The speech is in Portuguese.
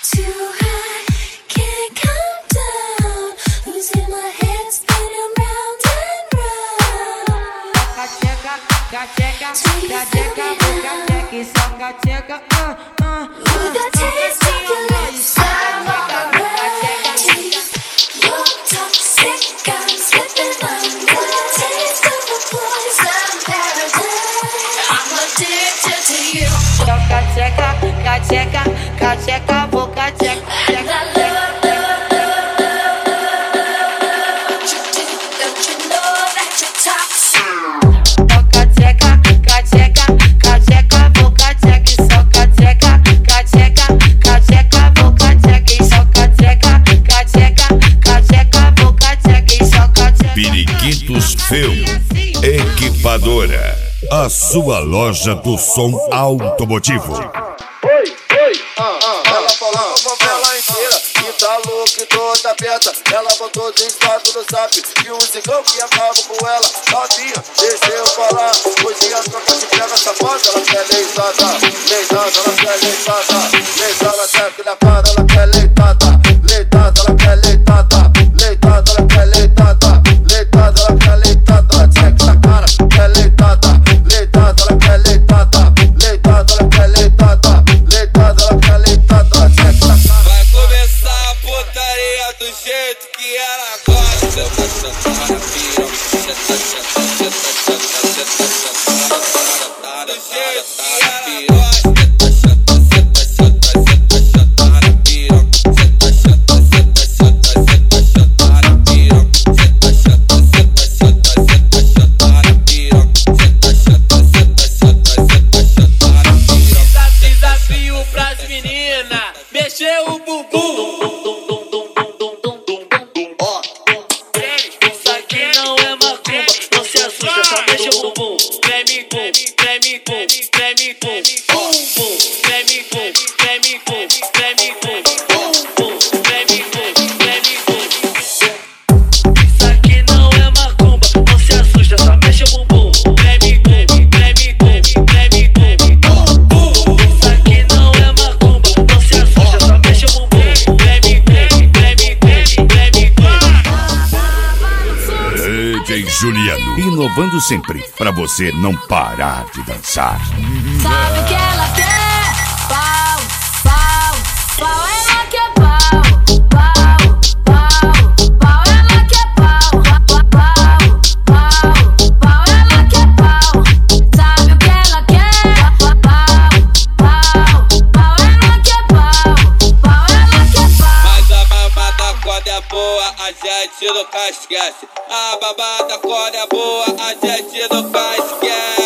Cacheca, boca, tcheca, Periquitos Film Equipadora, a sua loja do som automotivo. Ela falou com a favela inteira que tá louca e toda aberta. Ela botou de estado no zap e um cigão que acaba com ela. Novinha, deixa eu falar. Hoje as trocas se pega safada. Ela quer leitada, leitada, ela quer leitada. Leitada, cheque na cara, ela quer leitada. Leitada, ela quer leitada. Leitada, ela quer leitada. Leitada, ela quer leitada. Cheque na cara, quer leitada. Leitada, ela quer leitada. Leitada, ela quer leitada. Leitada, ela quer leitada. Cheque na cara. Vai começar a putaria do jeito que ela gosta. Do jeito que ela gosta. Desafio pras meninas, mexer o bumbum. Isso aqui não é macumba, não se assusta, só mexe o bumbum. Treme com, treme com, treme com, bum bum. Treme com, treme com, treme com, bum bum. Treme com, treme com. Isso aqui não é macumba, não se assusta, só mexe o bumbum. Treme com, treme com, treme com, bum bum. Isso aqui não é macumba, não se assusta, só mexe o bumbum. Treme com, treme com, treme com. DJ Juliano, inovando sempre, pra você não parar de dançar. Sabe o que ela quer? Pau, pau, pau, ela quer pau. Pau, pau, pau, ela quer pau. Pau, pau, pau, ela quer pau. Sabe o que ela quer? Pau, pau, pau, ela quer pau. Pau, ela quer pau. Mas a babada quando é boa, a gente nunca esquece. A babada quando é boa, a gente nunca esquece.